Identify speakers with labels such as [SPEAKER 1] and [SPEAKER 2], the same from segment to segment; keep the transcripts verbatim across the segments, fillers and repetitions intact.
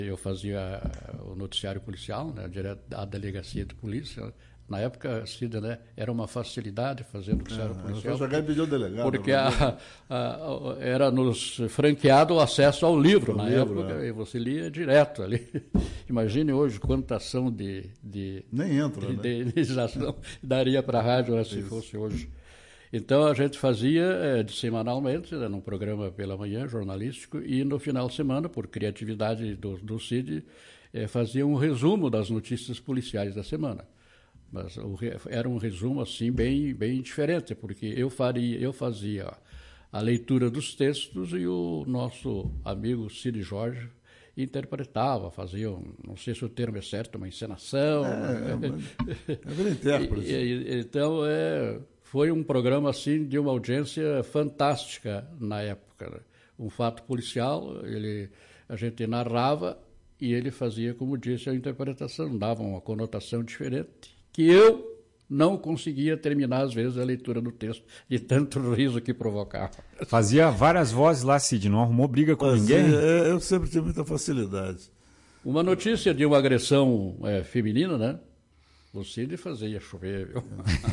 [SPEAKER 1] Eu fazia o noticiário policial, né, direto da delegacia de polícia. Na época, Cida, né, era uma facilidade fazer noticiário
[SPEAKER 2] é,
[SPEAKER 1] policial.
[SPEAKER 2] Só chegar e pedir o delegado.
[SPEAKER 1] Porque a, a, a, era nos franqueado o acesso ao livro, o na livro, época, é. E você lia direto ali. Imagine hoje quanta ação de, de,
[SPEAKER 2] Nem entra,
[SPEAKER 1] de,
[SPEAKER 2] né?
[SPEAKER 1] de legislação daria para a rádio, né, se Isso. fosse hoje. Então a gente fazia é, de semanalmente, né, num programa pela manhã, jornalístico, e no final de semana, por criatividade do, do Cid, é, fazia um resumo das notícias policiais da semana. Mas o, era um resumo assim bem, bem diferente, porque eu, faria, eu fazia a leitura dos textos e o nosso amigo Cid Jorge interpretava, fazia, um, não sei se o termo é certo, uma encenação.
[SPEAKER 2] É, é, é, é intérprete.
[SPEAKER 1] E, e, então, é, foi um programa assim de uma audiência fantástica na época. Né? Um fato policial, ele, a gente narrava e ele fazia, como disse, a interpretação, dava uma conotação diferente, que eu não conseguia terminar, às vezes, a leitura do texto, de tanto riso que provocava.
[SPEAKER 3] Fazia várias vozes lá, Cid, não arrumou briga com
[SPEAKER 2] Fazia,
[SPEAKER 3] ninguém?
[SPEAKER 2] É, eu sempre tive muita facilidade.
[SPEAKER 1] Uma notícia de uma agressão é, feminina, né? O Cid fazia chover, viu?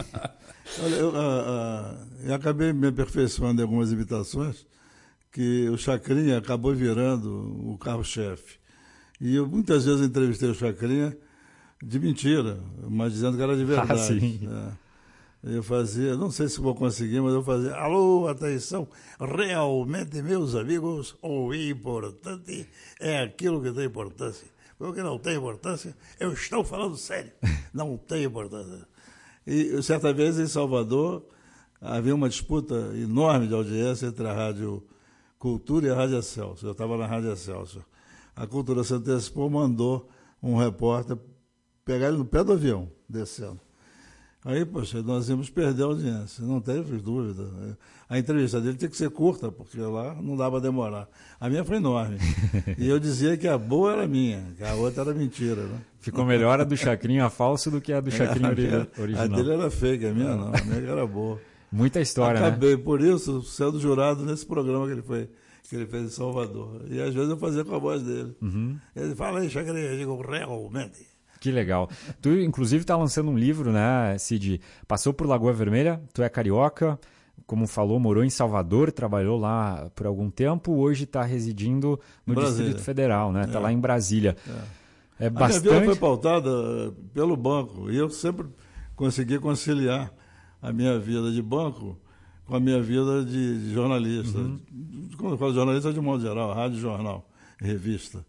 [SPEAKER 2] Olha, eu, a, a, eu acabei me aperfeiçoando em algumas imitações, que o Chacrinha acabou virando o carro-chefe. E eu muitas vezes entrevistei o Chacrinha de mentira, mas dizendo que era de verdade.
[SPEAKER 3] Ah, sim.
[SPEAKER 2] É. Eu fazia, não sei se vou conseguir, mas eu fazia, alô, atenção, realmente, meus amigos, o importante é aquilo que tem importância. O que não tem importância, eu estou falando sério, não tem importância. E certa vez em Salvador havia uma disputa enorme de audiência entre a Rádio Cultura e a Rádio Excelsior. Eu estava na Rádio Excelsior. A Cultura se antecipou, mandou um repórter pegar ele no pé do avião, descendo. Aí, poxa, nós íamos perder a audiência, não teve dúvida. A entrevista dele tinha que ser curta, porque lá não dava para demorar. A minha foi enorme. E eu dizia que a boa era minha, que a outra era mentira. Né?
[SPEAKER 3] Ficou melhor a do Chacrinha falso do que a do Chacrinha
[SPEAKER 2] a
[SPEAKER 3] original.
[SPEAKER 2] A dele era fake, a minha não, a minha era boa.
[SPEAKER 3] Muita história,
[SPEAKER 2] Acabei,
[SPEAKER 3] né?
[SPEAKER 2] por isso, sendo jurado nesse programa que ele, foi, que ele fez em Salvador. E às vezes eu fazia com a voz dele.
[SPEAKER 3] Uhum.
[SPEAKER 2] Ele fala aí, Chacrinha, eu digo, realmente...
[SPEAKER 3] Que legal. Tu, inclusive, está lançando um livro, né, Cid? Passou por Lagoa Vermelha, tu é carioca, como falou, morou em Salvador, trabalhou lá por algum tempo, hoje está residindo no
[SPEAKER 2] Brasília.
[SPEAKER 3] Distrito Federal, né? Está é. lá em Brasília.
[SPEAKER 2] É.
[SPEAKER 3] É bastante...
[SPEAKER 2] A minha vida foi pautada pelo banco, e eu sempre consegui conciliar a minha vida de banco com a minha vida de, de jornalista. Uhum. Quando eu falo jornalista, de modo geral, rádio, jornal, revista.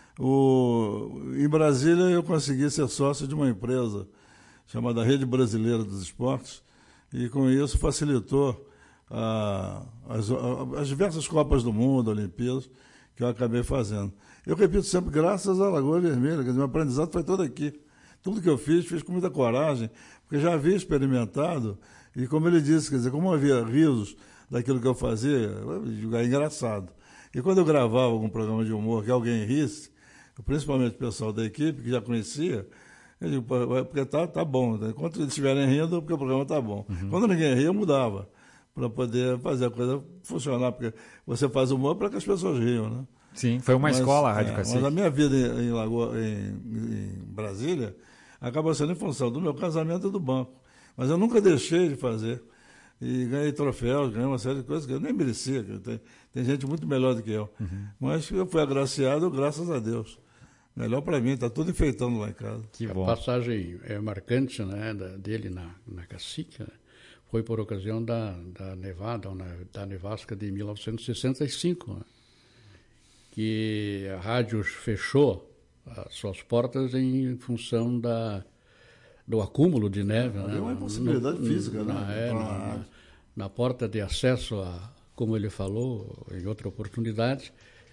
[SPEAKER 2] O, em Brasília, eu consegui ser sócio de uma empresa chamada Rede Brasileira dos Esportes, e com isso facilitou a, as, a, as diversas Copas do Mundo, Olimpíadas, que eu acabei fazendo. Eu repito sempre, graças à Lagoa Vermelha, quer dizer, meu aprendizado foi todo aqui. Tudo que eu fiz, fiz com muita coragem, porque já havia experimentado, e como ele disse, quer dizer, como havia risos daquilo que eu fazia, é engraçado. E quando eu gravava algum programa de humor que alguém risse, principalmente o pessoal da equipe, que já conhecia, eu digo, porque tá, tá bom. Né? Enquanto eles estiverem rindo, porque o programa está bom. Uhum. Quando ninguém ria, eu mudava, para poder fazer a coisa funcionar, porque você faz humor para que as pessoas riam, né?
[SPEAKER 3] Sim, foi uma mas, escola a Rádio
[SPEAKER 2] é,
[SPEAKER 3] Cacique.
[SPEAKER 2] Mas a minha vida em, em, Lagoa, em, em Brasília acabou sendo em função do meu casamento e do banco. Mas eu nunca deixei de fazer. E ganhei troféus, ganhei uma série de coisas que eu nem merecia. Que tem, tem gente muito melhor do que eu. Uhum. Mas eu fui agraciado, graças a Deus. Melhor para mim, está tudo enfeitando lá em casa.
[SPEAKER 1] Que bom. A passagem é marcante, né, da, dele na, na Cacique, né, foi por ocasião da, da Nevada, ou na, da Nevasca de mil novecentos e sessenta e cinco, né, que a rádio fechou as suas portas em função da, do acúmulo de neve.
[SPEAKER 2] É
[SPEAKER 1] né,
[SPEAKER 2] uma impossibilidade no, física,
[SPEAKER 1] na,
[SPEAKER 2] né?
[SPEAKER 1] É, na, na porta de acesso, a, como ele falou em outra oportunidade,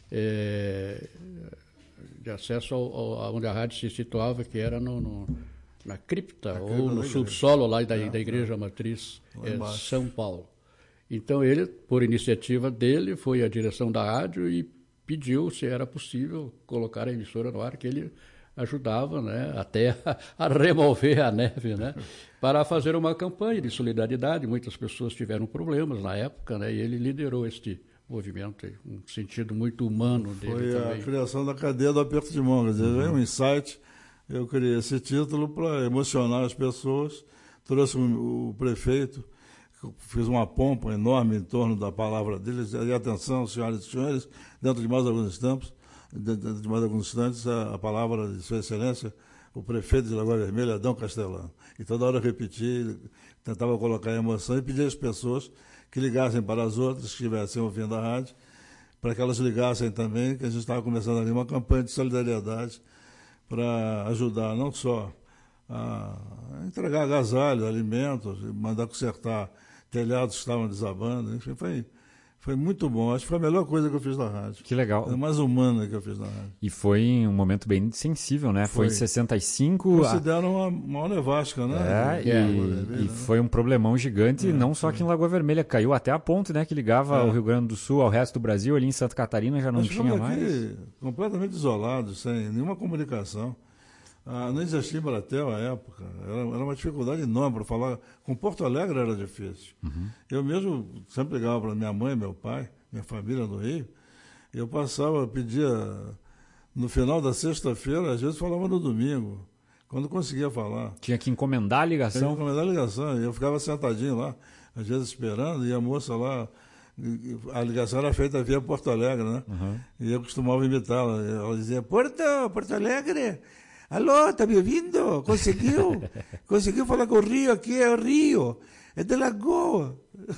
[SPEAKER 1] é, de acesso ao, ao, onde a rádio se situava, que era no, no, na cripta, a ou no subsolo lá da, é, da Igreja é. Matriz é, São Paulo. Então ele, por iniciativa dele, foi à direção da rádio e pediu se era possível colocar a emissora no ar, que ele ajudava, né, até a, a remover a neve, né, para fazer uma campanha de solidariedade. Muitas pessoas tiveram problemas na época, né, e ele liderou este movimento, um sentido muito humano dele
[SPEAKER 2] Foi
[SPEAKER 1] também.
[SPEAKER 2] a criação da cadeia do aperto de mão, quer dizer,
[SPEAKER 1] Uhum.
[SPEAKER 2] veio um insight, eu criei esse título para emocionar as pessoas, trouxe o, o prefeito, fiz uma pompa enorme em torno da palavra dele, e atenção, senhoras e senhores, dentro de mais alguns instantes, dentro de mais alguns instantes, a, a palavra de Sua Excelência, o prefeito de Lagoa Vermelha, Adão Castelano. E toda hora eu repetia, tentava colocar emoção e pedia às pessoas que ligassem para as outras que estivessem ouvindo a rádio, para que elas ligassem também, que a gente estava começando ali uma campanha de solidariedade para ajudar não só a entregar agasalhos, alimentos, mandar consertar telhados que estavam desabando, enfim, foi, foi muito bom. Acho que foi a melhor coisa que eu fiz na rádio.
[SPEAKER 3] Que legal.
[SPEAKER 2] A mais humana que eu fiz na rádio.
[SPEAKER 3] E foi um momento bem sensível, né? Foi, foi em sessenta e cinco.
[SPEAKER 2] Consideram uma, uma nevasca, né?
[SPEAKER 3] É, e, é, e, e foi um problemão gigante, é, não só aqui em Lagoa Vermelha, caiu até a ponte, né? Que ligava é. o Rio Grande do Sul ao resto do Brasil, ali em Santa Catarina já não
[SPEAKER 2] Nós
[SPEAKER 3] tinha mais.
[SPEAKER 2] Aqui completamente isolados, sem nenhuma comunicação. Ah, não existia Embratel à época, era, era uma dificuldade enorme para falar. Com Porto Alegre era difícil. Uhum. Eu mesmo sempre ligava para minha mãe, meu pai, minha família no Rio, eu passava, pedia, no final da sexta-feira, às vezes falava no domingo, quando conseguia falar.
[SPEAKER 3] Tinha que encomendar a ligação?
[SPEAKER 2] Tinha que encomendar a ligação, eu ficava sentadinho lá, às vezes esperando, e a moça lá, a ligação era feita via Porto Alegre, né? Uhum. E eu costumava imitá-la, ela dizia, Porto, Porto Alegre... Alô, tá me ouvindo? Conseguiu? Conseguiu falar com o Rio aqui? É o Rio. É de Lagoa.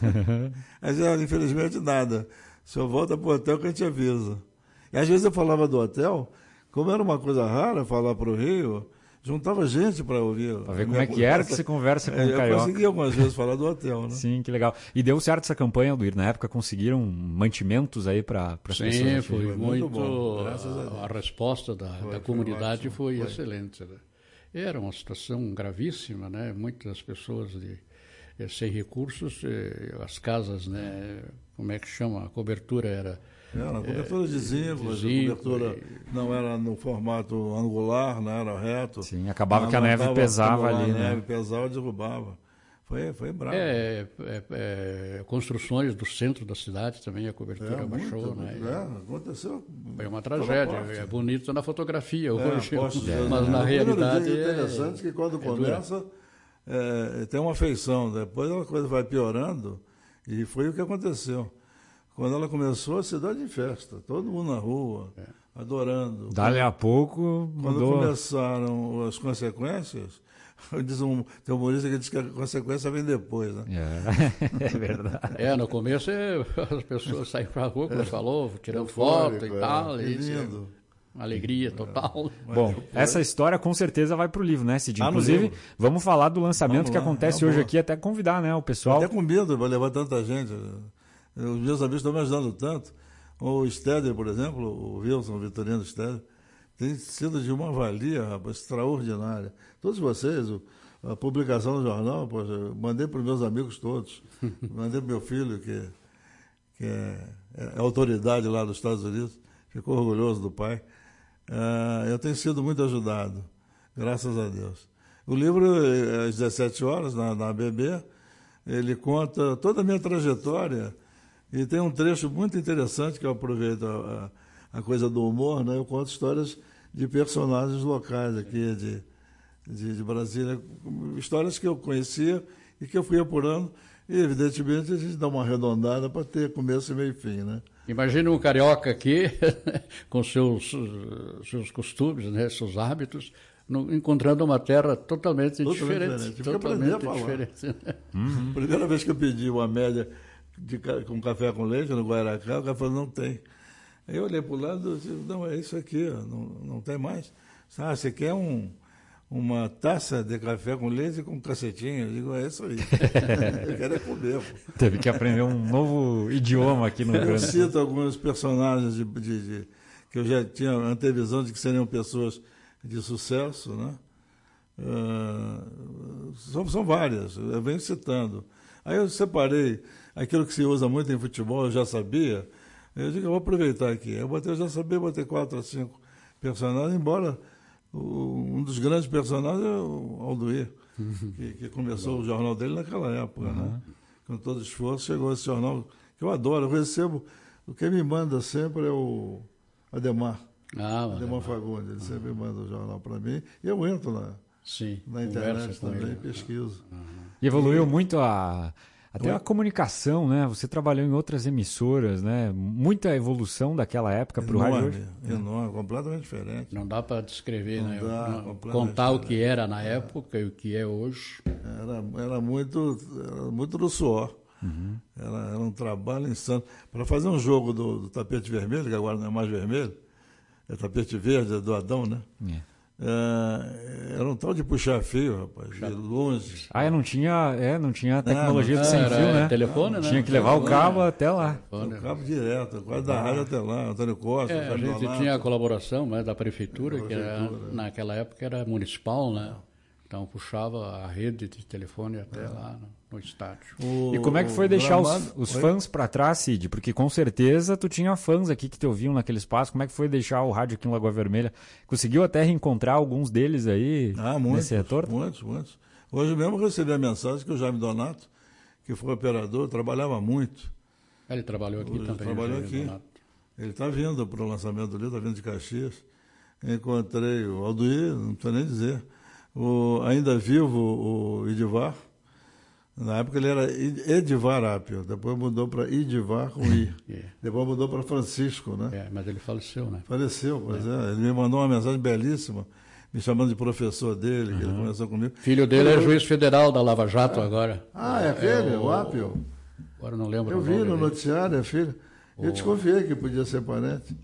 [SPEAKER 2] Mas, infelizmente, nada. O senhor volta para o hotel que a gente avisa. E às vezes eu falava do hotel, como era uma coisa rara falar para o Rio, juntava gente para ouvir.
[SPEAKER 3] Para ver como é que conversa. Era que você conversa com o
[SPEAKER 2] eu
[SPEAKER 3] carioca.
[SPEAKER 2] Eu consegui algumas vezes falar do hotel, né?
[SPEAKER 3] Sim, que legal. E deu certo essa campanha, Alduir? Na época conseguiram mantimentos aí para as pessoas?
[SPEAKER 1] Sim,
[SPEAKER 3] aqui.
[SPEAKER 1] foi, foi muito, muito
[SPEAKER 2] bom.
[SPEAKER 1] A, a resposta da, foi, da comunidade foi, foi, foi excelente. Né? Era uma situação gravíssima, né? Muitas pessoas de, eh, sem recursos, eh, as casas, né? Como é que chama? A cobertura era...
[SPEAKER 2] Era, a cobertura é, de zinco, a cobertura e... não era no formato angular, não era reto.
[SPEAKER 3] Sim, acabava que a neve pesava ali,
[SPEAKER 2] a
[SPEAKER 3] né?
[SPEAKER 2] neve pesava e derrubava. Foi, foi bravo.
[SPEAKER 1] É, é, é, construções do centro da cidade também, a cobertura é, baixou,
[SPEAKER 2] muito,
[SPEAKER 1] né?
[SPEAKER 2] É, aconteceu.
[SPEAKER 1] Foi uma tragédia, é bonito na fotografia
[SPEAKER 2] é,
[SPEAKER 1] hoje,
[SPEAKER 2] é.
[SPEAKER 1] mas na
[SPEAKER 2] é,
[SPEAKER 1] realidade
[SPEAKER 2] é interessante que quando começa é, tem uma feição, depois a coisa vai piorando e foi o que aconteceu. Quando ela começou, a cidade em festa, todo mundo na rua, é. adorando.
[SPEAKER 3] Dali a pouco
[SPEAKER 2] Quando
[SPEAKER 3] mudou.
[SPEAKER 2] começaram as consequências, diz um, tem um humorista que diz que a consequência vem depois, né?
[SPEAKER 3] É, é verdade.
[SPEAKER 1] É, no começo as pessoas saíram para a rua, como você falou, tirando foto e tal.
[SPEAKER 2] É, lindo.
[SPEAKER 1] Alegria total.
[SPEAKER 3] Bom, essa história com certeza vai para o livro, né, Cid? Ah, Inclusive, vamos falar do lançamento que acontece hoje aqui, até convidar, né, o pessoal.
[SPEAKER 2] Até com medo, vai levar tanta gente. Os meus amigos estão me ajudando tanto. O Steder, por exemplo, o Wilson, o Vitorino Steder, tem sido de uma valia, rapaz, extraordinária. Todos vocês, a publicação no jornal, poxa, eu mandei para os meus amigos todos. Mandei para o meu filho, que, que é, é autoridade lá dos Estados Unidos, ficou orgulhoso do pai. Uh, eu tenho sido muito ajudado, graças a Deus. O livro, às dezessete horas, na, na A B B, ele conta toda a minha trajetória. E tem um trecho muito interessante que eu aproveito a, a, a coisa do humor, né? Eu conto histórias de personagens locais aqui de, de, de Brasília, histórias que eu conhecia e que eu fui apurando. E, evidentemente, a gente dá uma arredondada para ter começo, meio e fim, né?
[SPEAKER 1] Imagina um carioca aqui, com seus, seus costumes, né? Seus hábitos, no, encontrando uma terra totalmente, totalmente diferente. diferente. Totalmente diferente.
[SPEAKER 2] Uhum. Primeira vez que eu pedi uma média... De, com café com leite no Guaracá, o cara falou, não tem. Aí eu olhei para o lado e disse, não, é isso aqui, ó, não, não tem mais. Ah, você quer um, uma taça de café com leite com cacetinho? Eu digo, é isso aí. Eu quero é comer. Pô.
[SPEAKER 3] Teve que aprender um novo idioma aqui no Rio Grande do Sul.
[SPEAKER 2] Eu cito alguns personagens de, de, de, que eu já tinha antevisão de que seriam pessoas de sucesso, né? Uh, são, são várias, eu venho citando. Aí eu separei aquilo que se usa muito em futebol, eu já sabia. Eu digo, eu vou aproveitar aqui. Eu botei, eu já sabia, botei quatro ou cinco personagens, embora o, um dos grandes personagens é o Alduir, uhum. que, que começou o jornal dele naquela época, uhum. né? Com todo esforço, chegou esse jornal, que eu adoro, eu recebo O que me manda sempre é o Ademar.
[SPEAKER 1] Ah,
[SPEAKER 2] Ademar Fagundes, ele sempre manda o jornal para mim. E eu entro na,
[SPEAKER 1] Sim,
[SPEAKER 2] na internet também,
[SPEAKER 1] ele.
[SPEAKER 2] pesquiso.
[SPEAKER 1] Uhum.
[SPEAKER 3] E evoluiu e... muito a... Até a comunicação, né? Você trabalhou em outras emissoras, né? Muita evolução daquela época para o rádio hoje.
[SPEAKER 2] Enorme, completamente diferente.
[SPEAKER 1] Não dá para descrever,
[SPEAKER 2] não
[SPEAKER 1] né?
[SPEAKER 2] Dá,
[SPEAKER 1] não, contar
[SPEAKER 2] diferente.
[SPEAKER 1] O que era na época e o que é hoje.
[SPEAKER 2] Era, era, muito, era muito do suor. Uhum. Era, era um trabalho insano. Para fazer um jogo do, do tapete vermelho, que agora não é mais vermelho, é tapete verde, é do Adão, né? É. É, era um tal de puxar fio, rapaz, de longe.
[SPEAKER 3] Ah, não tinha, é, não tinha tecnologia do sem fio, né?
[SPEAKER 1] Telefone, né?
[SPEAKER 3] Tinha que levar
[SPEAKER 1] telefone,
[SPEAKER 3] o cabo
[SPEAKER 1] né?
[SPEAKER 3] até lá.
[SPEAKER 2] O cabo direto, quase da rádio até lá, Antônio Costa.
[SPEAKER 1] É, a gente
[SPEAKER 2] Donato.
[SPEAKER 1] tinha a colaboração, né, da prefeitura,
[SPEAKER 2] da
[SPEAKER 1] que era,
[SPEAKER 2] prefeitura, é.
[SPEAKER 1] naquela época era municipal, né? Então puxava a rede de telefone até é. lá no, no estádio.
[SPEAKER 3] O, e como é que foi deixar gramado, os, os fãs para trás, Cid? Porque com certeza tu tinha fãs aqui que te ouviam naquele espaço. Como é que foi deixar o rádio aqui em Lagoa Vermelha? Conseguiu até reencontrar alguns deles aí
[SPEAKER 2] ah, muitos,
[SPEAKER 3] nesse retorno?
[SPEAKER 2] Muitos, muitos. Hoje mesmo eu recebi a mensagem que o Jaime Donato, que foi operador, trabalhava muito.
[SPEAKER 1] Ele trabalhou aqui
[SPEAKER 2] Ele
[SPEAKER 1] também.
[SPEAKER 2] Trabalhou aqui. Donato. Ele está vindo para o lançamento do livro, está vindo de Caxias. Encontrei o Alduir, não precisa nem dizer. O, ainda vivo o Edivar. Na época ele era Edivar Apio, depois mudou para Edivar com I. Yeah. Depois mudou para Francisco, né?
[SPEAKER 1] É, mas ele faleceu, né?
[SPEAKER 2] Faleceu, pois é. é. Ele me mandou uma mensagem belíssima, me chamando de professor dele, uhum. que ele conversou comigo.
[SPEAKER 1] Filho dele eu... é juiz federal da Lava Jato é. agora.
[SPEAKER 2] Ah, é filho? É o, o Apio?
[SPEAKER 1] Agora não lembro
[SPEAKER 2] eu
[SPEAKER 1] o
[SPEAKER 2] vi
[SPEAKER 1] nome
[SPEAKER 2] no
[SPEAKER 1] dele.
[SPEAKER 2] noticiário, é filho. Eu o... desconfiei que podia ser parente.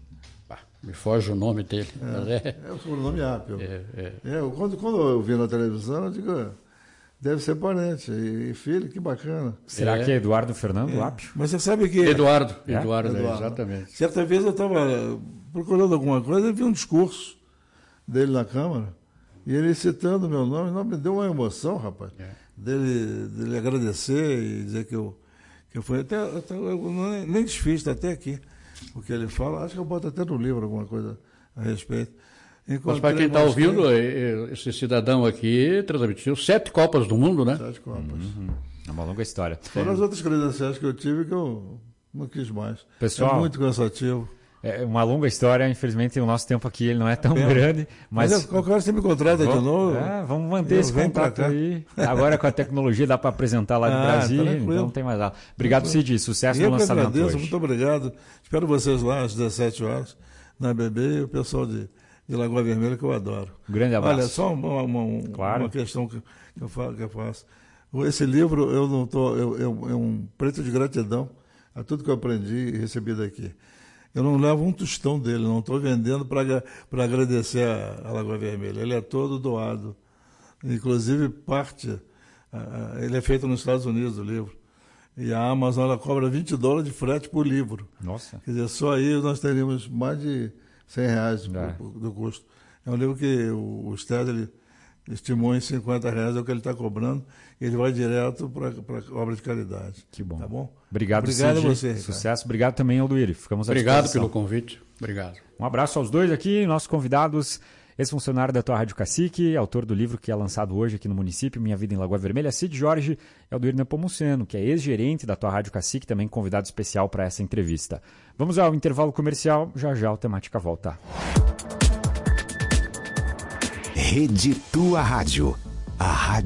[SPEAKER 1] Me foge o nome dele.
[SPEAKER 2] É,
[SPEAKER 1] mas é...
[SPEAKER 2] é o sobrenome Apio.
[SPEAKER 1] É, é.
[SPEAKER 2] É, quando, quando eu vi na televisão, eu digo, deve ser parente. E filho, que bacana.
[SPEAKER 3] Será é. que é Eduardo Fernando é. Apio?
[SPEAKER 2] Mas você sabe que...
[SPEAKER 1] Eduardo,
[SPEAKER 3] é?
[SPEAKER 1] Eduardo,
[SPEAKER 2] Eduardo.
[SPEAKER 1] É, exatamente.
[SPEAKER 2] Certa vez eu estava procurando alguma coisa e vi um discurso dele na Câmara. E ele citando o meu nome, não, me deu uma emoção, rapaz. É. Dele, dele agradecer e dizer que eu, que eu fui... Até, até, eu nem, nem desfiz, está até aqui. O que ele fala, acho que eu boto até no livro alguma coisa a respeito. Encontrei,
[SPEAKER 1] mas para quem está ouvindo, esse cidadão aqui transmitiu sete Copas do Mundo, né?
[SPEAKER 2] Sete Copas.
[SPEAKER 3] Uhum. É uma longa história.
[SPEAKER 2] Foram as outras credenciais que eu tive que eu não quis mais.
[SPEAKER 3] Pessoal,
[SPEAKER 2] é muito cansativo.
[SPEAKER 3] É uma longa história, infelizmente o nosso tempo aqui ele não é tão é grande. Mas,
[SPEAKER 2] mas qualquer hora você me contrata
[SPEAKER 3] vamos,
[SPEAKER 2] de novo.
[SPEAKER 3] É, vamos manter esse contato aí. Agora com a tecnologia dá para apresentar lá do ah, Brasil, tá então não tem mais nada. Obrigado, Cid. Sucesso
[SPEAKER 2] eu
[SPEAKER 3] no lançamento
[SPEAKER 2] agradeço,
[SPEAKER 3] hoje.
[SPEAKER 2] Muito obrigado. Espero vocês lá às dezessete horas na B B e o pessoal de, de Lagoa Vermelha que eu adoro.
[SPEAKER 3] Um grande abraço.
[SPEAKER 2] Olha, só uma, uma,
[SPEAKER 3] claro.
[SPEAKER 2] uma questão que eu, faço, que eu faço. Esse livro eu não tô, eu, eu, é um preto de gratidão a tudo que eu aprendi e recebi daqui. Eu não levo um tostão dele, não estou vendendo para agradecer a, a Lagoa Vermelha. Ele é todo doado. Inclusive, parte, uh, ele é feito nos Estados Unidos, o livro. E a Amazon ela cobra vinte dólares de frete por livro.
[SPEAKER 3] Nossa.
[SPEAKER 2] Quer dizer, só aí nós teríamos mais de cem reais
[SPEAKER 3] é.
[SPEAKER 2] por, por, do custo. É um livro que o, o Estado ele estimou em cinquenta reais, é o que ele está cobrando. E ele vai direto para obra de caridade.
[SPEAKER 3] Que bom.
[SPEAKER 2] Tá bom?
[SPEAKER 3] Obrigado,
[SPEAKER 2] Obrigado
[SPEAKER 3] Cid.
[SPEAKER 2] a você.
[SPEAKER 3] Sucesso.
[SPEAKER 2] Cara.
[SPEAKER 3] Obrigado também, Alduir. Ficamos à
[SPEAKER 1] Obrigado
[SPEAKER 3] disposição.
[SPEAKER 1] pelo convite. Obrigado.
[SPEAKER 3] Um abraço aos dois aqui, nossos convidados, ex-funcionário da tua Rádio Cacique, autor do livro que é lançado hoje aqui no município, Minha Vida em Lagoa Vermelha, Cid Jorge, e Alduir Nepomuceno, que é ex-gerente da tua Rádio Cacique, também convidado especial para essa entrevista. Vamos ao intervalo comercial, já já a temática volta.
[SPEAKER 4] Rede Tua Rádio. A rádio